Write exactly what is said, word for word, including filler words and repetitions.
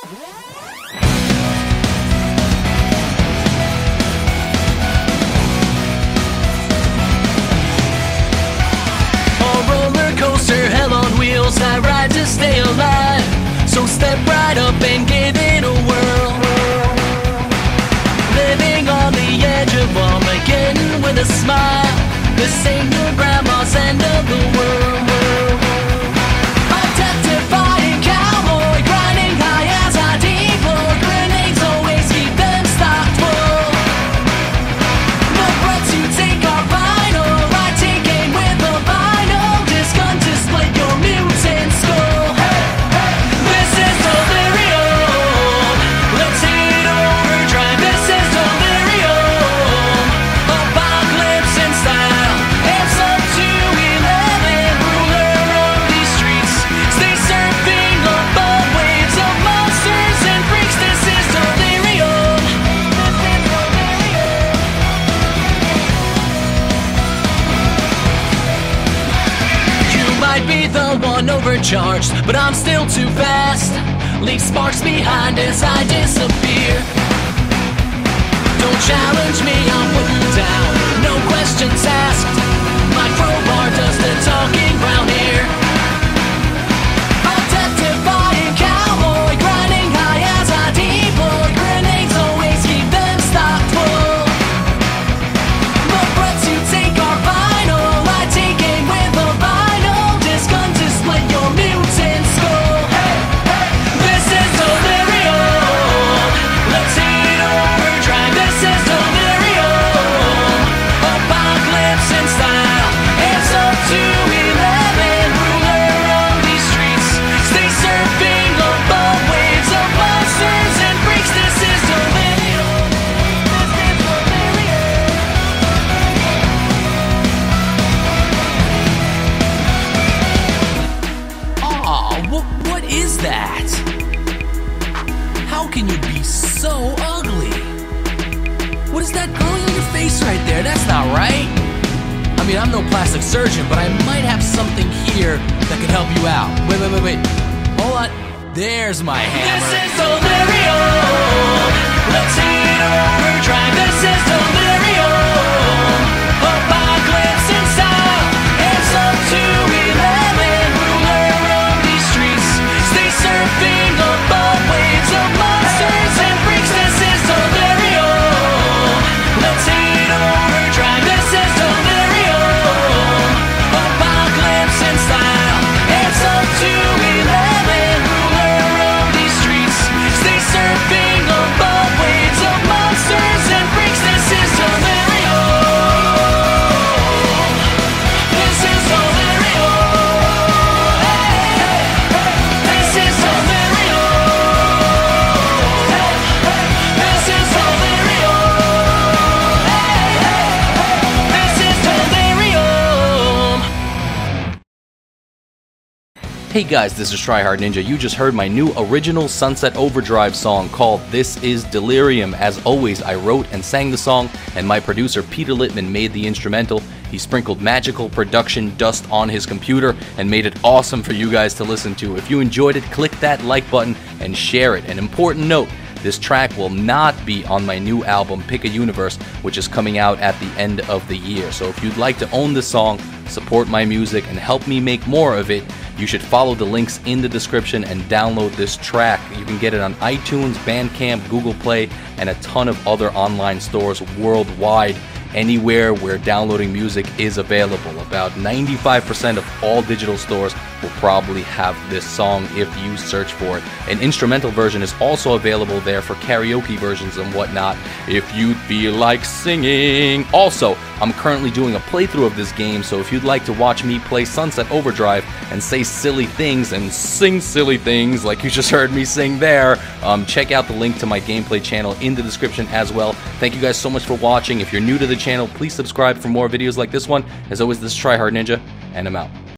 I ride to stay alive, so step right up and give it a whirl. Living on the edge of Armageddon with a smile. This ain't your grandma's end of the world. A death-defying cowboy, grinding high as I deploy. Grenades always keep them stocked full. The breaths you take are vital. I take aim with a vinyl disc gun to split your mutant skull. Hey, hey, this is delirium. Let's hit overdrive. This is delirium. Apocalypse in style. Amps up to eleven. Ruler of these streets. Stay surfing above waves of monsters and freaks. This is delirium. This is delirium. You might be the one overcharged, but I'm still too fast. Leave sparks behind as I disappear. Don't challenge me, I'll put you down. No questions asked. My crowbar does the talking round here. A death-defying cowboy, grinding high as I deploy. Grenades always keep them stocked full. The breaths you take are vital. I take aim with a vinyl disc gun to split your mutant skull. Hey, hey, this is delirium. Let's hit overdrive. This is delirium. Apocalypse in style. Amps up to eleven. Ruler of these streets. Stay surfing above waves of monsters and freaks. This is delirium. This is delirium. Aw, what, what is that? How can you be so ugly? What is that growing on your face right there? That's not right. I mean, I'm no plastic surgeon, but I might have something here that could help you out. Wait, wait, wait, wait. Hold on. There's my hammer. This is delirium. Let's hit overdrive. This is delirium. Apocalypse in style. Amps up to eleven. Ruler of these streets. Stay surfing above waves of monsters and freaks. This is delirium. Let's hit overdrive. This is delirium. Apocalypse in style. Amps up to eleven. Ruler of these streets. Stay surfing above waves of monsters and freaks. This is delirium. This is delirium. Hey, hey, hey. This is delirium. Hey, hey. This is delirium. Hey, hey, hey. This is delirium. Hey guys, this is Tryhard Ninja. You just heard my new original Sunset Overdrive song called This Is Delirium. As always, I wrote and sang the song, and my producer Peter Littman made the instrumental. He sprinkled magical production dust on his computer and made it awesome for you guys to listen to. If you enjoyed it, click that like button and share it. An important note, this track will not be on my new album, Pick a Universe, which is coming out at the end of the year. So if you'd like to own this song, support my music, and help me make more of it, you should follow the links in the description and download this track. You can get it on iTunes, Bandcamp, Google Play, and a ton of other online stores worldwide. Anywhere where downloading music is available. About ninety-five percent of all digital stores will probably have this song if you search for it. An instrumental version is also available there for karaoke versions and whatnot if you feel like singing. Also, I'm currently doing a playthrough of this game, so if you'd like to watch me play Sunset Overdrive and say silly things and sing silly things like you just heard me sing there, um, check out the link to my gameplay channel in the description as well. Thank you guys so much for watching. If you're new to the channel, please subscribe for more videos like this one. As always, this is Tryhard Ninja, and I'm out.